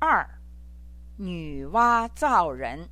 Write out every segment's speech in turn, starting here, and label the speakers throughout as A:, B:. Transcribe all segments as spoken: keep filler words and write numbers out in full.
A: 二，女娲造人。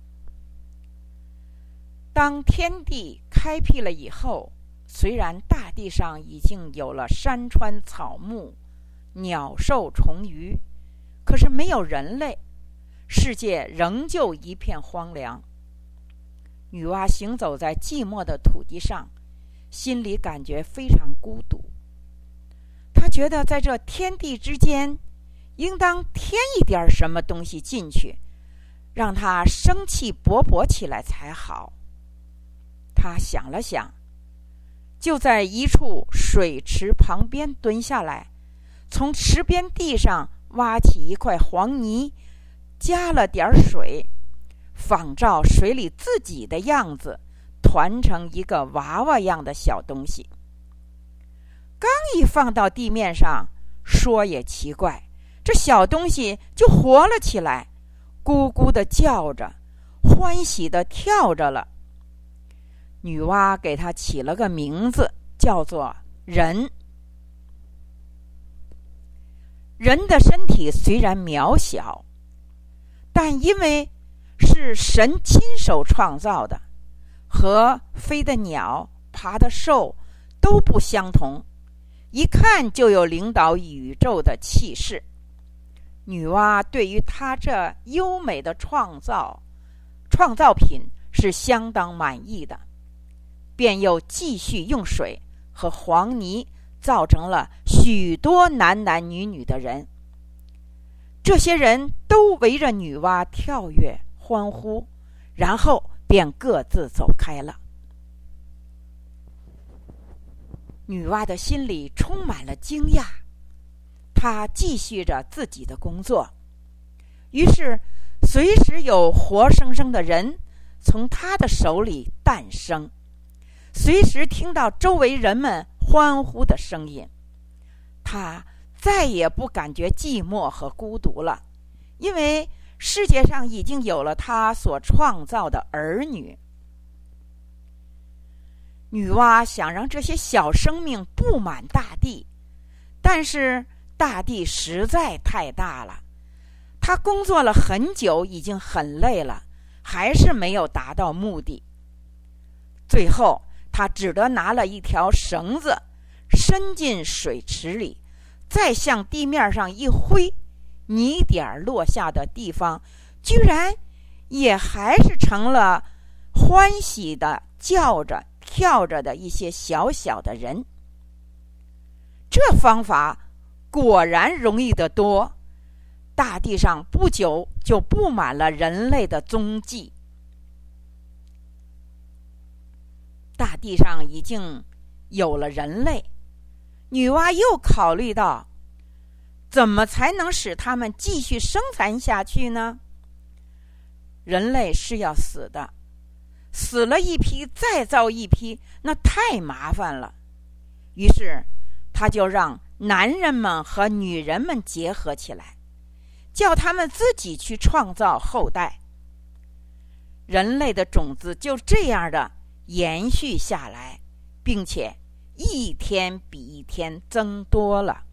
A: 当天地开辟了以后，虽然大地上已经有了山川草木、鸟兽虫鱼，可是没有人类，世界仍旧一片荒凉。女娲行走在寂寞的土地上，心里感觉非常孤独。她觉得在这天地之间，应当添一点什么东西进去，让她生气勃勃起来才好。她想了想，就在一处水池旁边蹲下来，从池边地上挖起一块黄泥，加了点水，仿照水里自己的样子，团成一个娃娃样的小东西。刚一放到地面上，说也奇怪，这小东西就活了起来，咕咕地叫着，欢喜地跳着了。女娲给它起了个名字，叫做人。人的身体虽然渺小，但因为是神亲手创造的，和飞的鸟、爬的兽都不相同，一看就有领导宇宙的气势。女娲对于她这优美的创造创造品是相当满意的，便又继续用水和黄泥造成了许多男男女女的人。这些人都围着女娲跳跃欢呼，然后便各自走开了。女娲的心里充满了惊讶，她继续着自己的工作，于是随时有活生生的人从她的手里诞生，随时听到周围人们欢呼的声音。她再也不感觉寂寞和孤独了，因为世界上已经有了她所创造的儿女。女娲想让这些小生命布满大地，但是大地实在太大了，她工作了很久，已经很累了，还是没有达到目的。最后她只得拿了一条绳子伸进水池里，再向地面上一挥，泥点落下的地方居然也还是成了欢喜的叫着跳着的一些小小的人。这方法果然容易得多，大地上不久就布满了人类的踪迹。大地上已经有了人类，女娲又考虑到，怎么才能使他们继续生产下去呢？人类是要死的，死了一批再造一批，那太麻烦了。于是他就让男人们和女人们结合起来，叫他们自己去创造后代。人类的种子就这样的延续下来，并且一天比一天增多了。